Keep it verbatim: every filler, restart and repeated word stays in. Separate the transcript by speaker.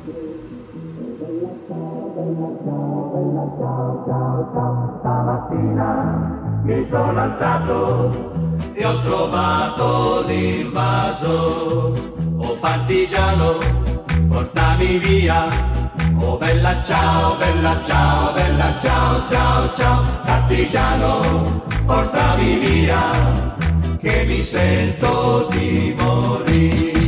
Speaker 1: Ciao, ciao, ciao, stamattina mi sono alzato e ho trovato l'invaso. Oh partigiano, portami via. Oh bella ciao, bella ciao, bella ciao, ciao, ciao. Partigiano, portami via, che mi sento di morire.